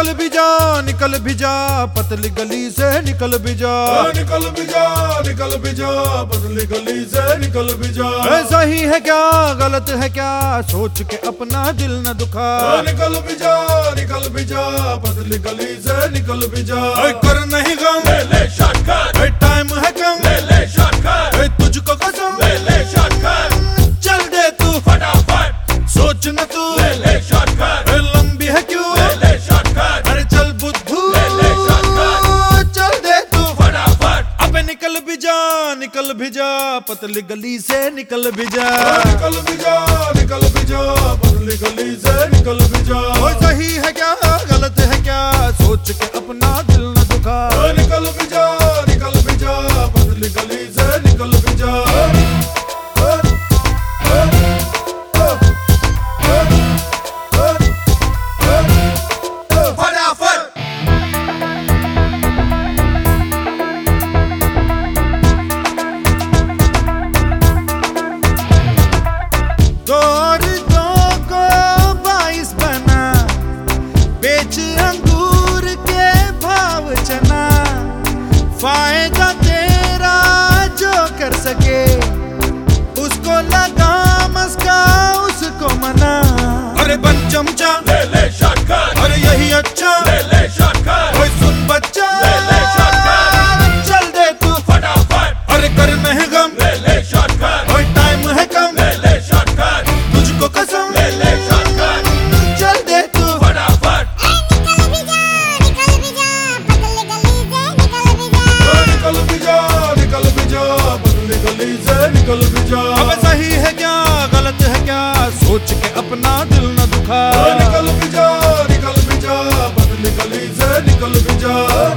निकल भी जा पतली गली से निकल भी जा, निकल भी जा, निकल भी जा पतली गली से निकल भी जा। सही है क्या गलत है क्या सोच के अपना दिल न दुखा, निकल भी जा, निकल भी जा पतली गली से निकल भी जा। कर नहीं गम ले शॉर्टकट, टाइम है कम ले शॉर्टकट, तुझको कसम ले शॉर्टकट, चल दे तू फटाफट सोच न तू ले शॉर्टकट, लंबी है क्यों ले शॉर्टकट, अरे चल बुद्धू ले शॉर्टकट, चल दे तू फटाफट। अबे निकल भी जा पतली गली से निकल भी जा, निकल भी जा, निकल भी जा पतली गली से निकल भी जा। सही है क्या गलत है क्या सोच के अपना दिल न दुखा, निकल भी जा, निकल भी जा पतली गली से निकल भी जा। फायदा तेरा जो कर सके उसको लगा मस्का उसको मना, अरे बन चमचा ले शॉर्टकट, अरे यही अच्छा ले शॉर्टकट, ओए सुन बच्चा ले शॉर्टकट, चल दे तू फटाफट, अरे कर नहीं गम ले शॉर्टकट, ओए टाइम है कम ले शॉर्टकट, तुझको कसम ले शॉर्टकट, चल दे तू फटाफट। निकल भी जा, निकल भी जा पतली गली से निकल भी जा। अब सही है क्या गलत है क्या सोच के अपना दिल न दुखा, निकल भी जा, निकल भी जा पतली गली से निकल भी जा।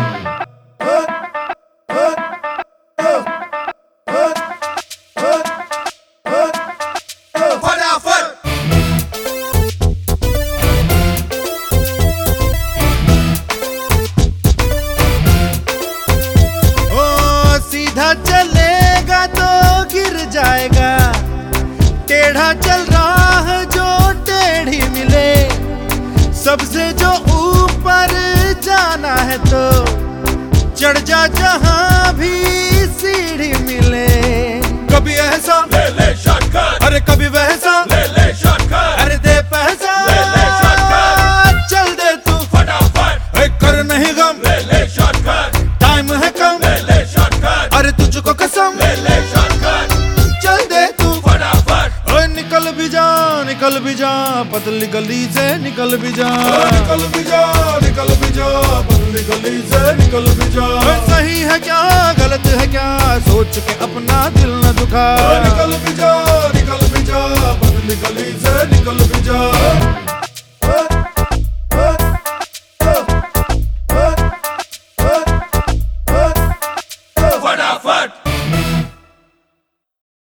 चलेगा तो गिर जाएगा, टेढ़ा चल रहा है जो टेढ़ी मिले, सबसे जो ऊपर जाना है तो चढ़ जा जहां भी सीढ़ी मिले। कभी ऐसा ले शॉर्टकट, अरे कभी वैसा ले शॉर्टकट, अरे दे पैसा ले शॉर्टकट, चल दे तू फटाफट, कर नहीं गम ले शॉर्टकट, टाइम है कम ले शॉर्टकट, अरे तुझको कसम ले शॉर्टकट, चल दे तू फटाफट। ओए निकल भी जा पतली गली से निकल भी जा, निकल भी जा, निकल भी जा पतली गली से निकल भी जा। सही है क्या गलत है क्या सोच के अपना दिल न दुखा, निकल भी जा,